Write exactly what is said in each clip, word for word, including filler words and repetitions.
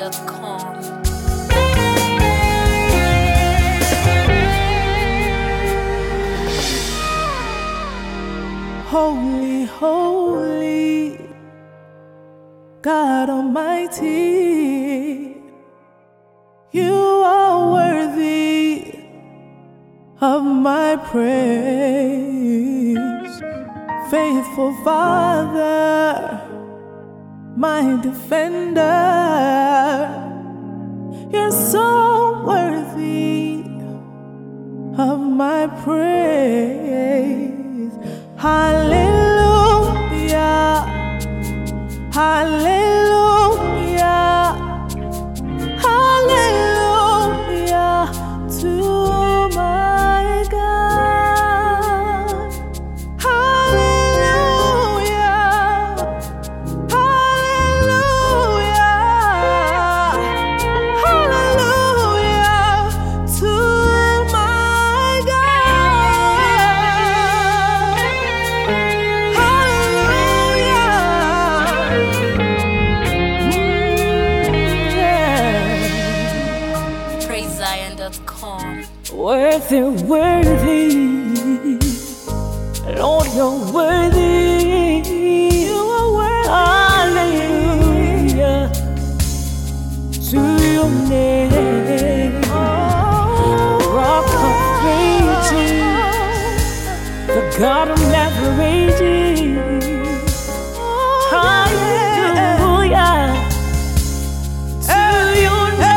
dot com. Holy, holy, God Almighty, you are worthy of my praise. Faithful Father, my defender, you're so worthy of my praise. Hallelujah, hallelujah, hallelujah to my God. Hallelujah, hallelujah, hallelujah to my God. praise zion dot com. Worthy, worthy, Lord, you're worthy. You are worthy. Hallelujah to your name. Rock of ages, the God of never ages. Hallelujah to your name.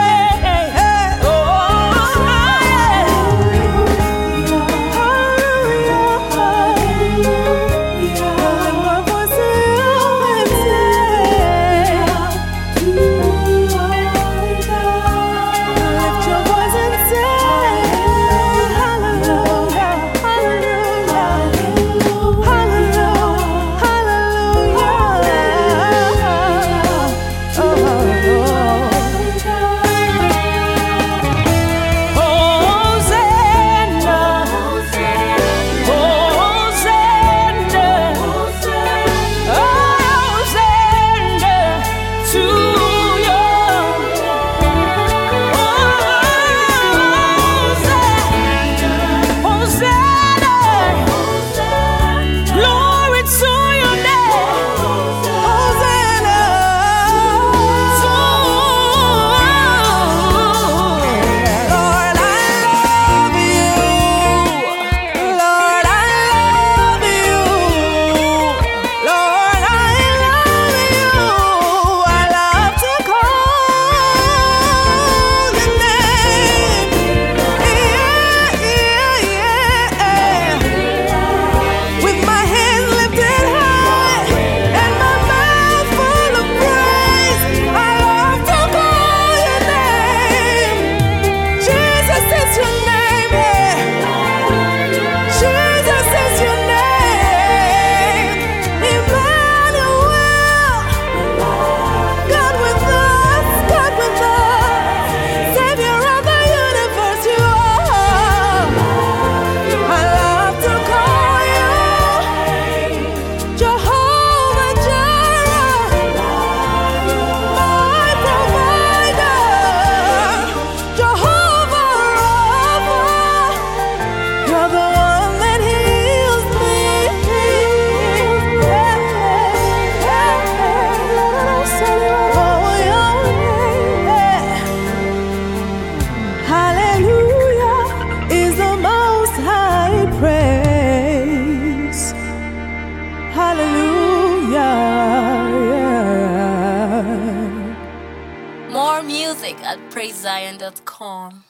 More music at praise zion dot com.